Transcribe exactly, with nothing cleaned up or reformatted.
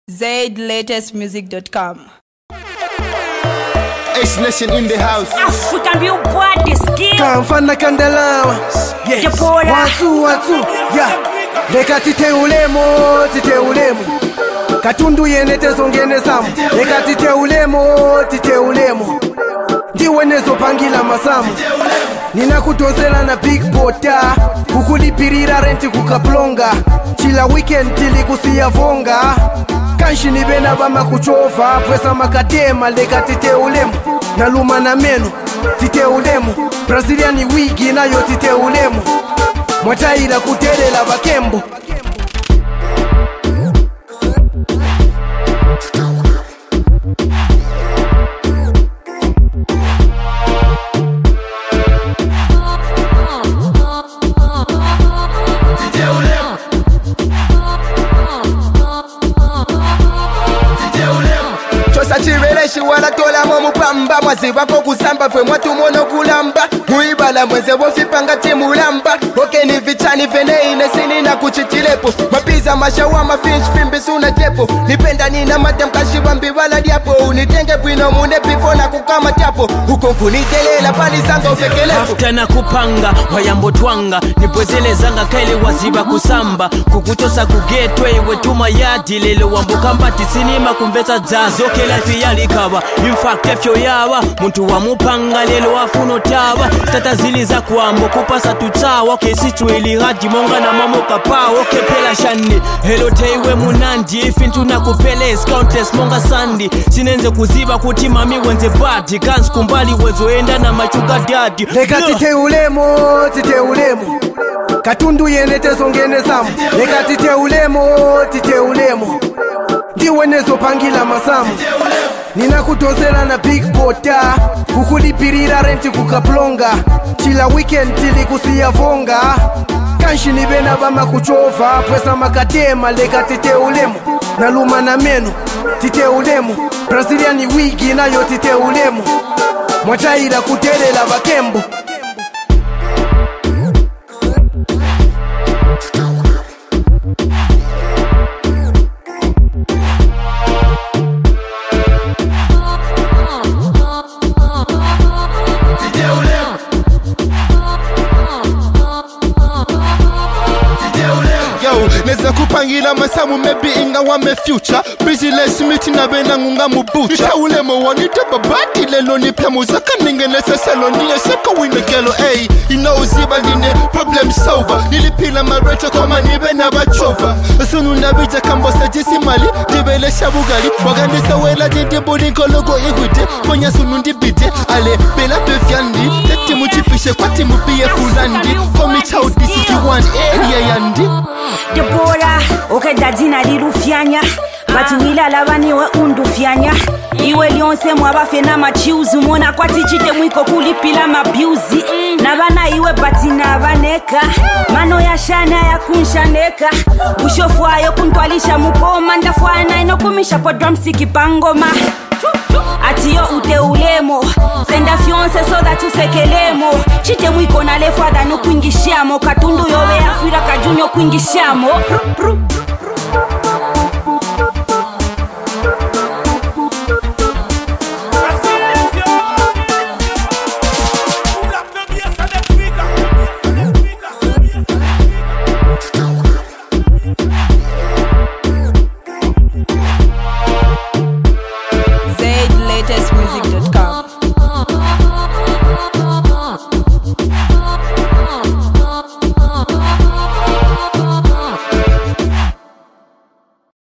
Z latest music dot com. H Nation in the house. African real body skin. Kamfana kandalawa. Yes. Japora. Watu watu. Yeah. Leka tite ulemo, tite ulemo. Katundu yenete zongene samu. Leka tite ulemo, tite ulemo. Ndiwe nezo pangila masamu. Nina kutozela na big bota. Kukulipirira renti kukaplonga. Chila weekend tili kusia vonga. Kanshi ni bena bama kuchova. Pwesa makatema leka tite ulemo. Naluma na meno tite ulemo. Brazilian wigi na yo tite ulemo. Mwataila kutelela bakembo. Chirereshi wala tola momu pamba. Mwaziba poku samba fwe mwatu mono kulamba. Muibala mweze wofipanga timu lamba. Oke ni vichani vene ine sini na kuchitilepo. Mapiza mashawa mafinch fimbi suna jepo. Nipenda nina matem kashiba mbiwala diapo. Unitenge pwino mune pifo na kukama tiapo. Hukonku nitelela pali zanga ufekelepo. After na kupanga wayambo twanga. Nipwezele zanga kaili waziba kusamba. Kukutosa kugetwe iwe tuma yadi. Lelo wambuka mbati sinima kumvesa zazo. Oke life yalikawa. In fact efyo yawa. Muntu wa mupanga lelo wafuno tawa. Stata zili za kuambo kupasa tutawa. Oke situ ili hadi monga na mamoka pao. Oke pela shani hello teiwe munandi. Ifintu na kupeles countless monga sandi. Sinenze kuziba kuti mami wenze badi. Kans kumbali wezo enda na machuga daddy. Leka tite ulemo, tite ulemo. Katundu yenete zongene samu. Leka tite ulemo, tite ulemo. Ndiwe nezo pangila masamu. Nina kutozela na big bota. Kukulipirira renti kukaplonga. Chila weekend tili kusia vonga. Kanshi ni bena bama kuchova. Pwesa makatema leka tite ulemo. Naluma na meno tite ulemo. Brazilian wigi na yo tite ulemo. Mwataila kutelela bakembo. Neza kupangila masamu maybe inga wame future. Business meeting na bena ngunga mubucha. Nita ulemo wanita babati lelo ni pia muzaka ningenesa selo niye seka wine gelo. Ey, ina uziba nine problem solver. Nilipila mareto kama nibe na bachova. Sunu nabija kambo sajisi mali. Dibele shabugali. Wagandisa wela jende bodinko logo igwite. Konya sunu ndibite. Ale, bela befyandi. Teti muchipishe kwa timu biye fulandi. Komi chao disi kiwani. Area yandi. Debora, oke dadina lirufianya. Bati wila labani we undufyanya. Iwe lionse mwabafe na machiuzu. Mona kwa tichite mwiko kulipila mabiuzi. Nabana iwe bati na baneka. Mano ya shana ya kunshaneka. Ushofu ayo kuntwalisha mukoma. Ndafuana ino kumisha kwa drumsiki pangoma. Atiyo ute ulemo. Senda fionse so that usekelemo. Chite mwiko na lefwada no kuingishiamo. Katundu yowe afira kajunyo kuingishiamo.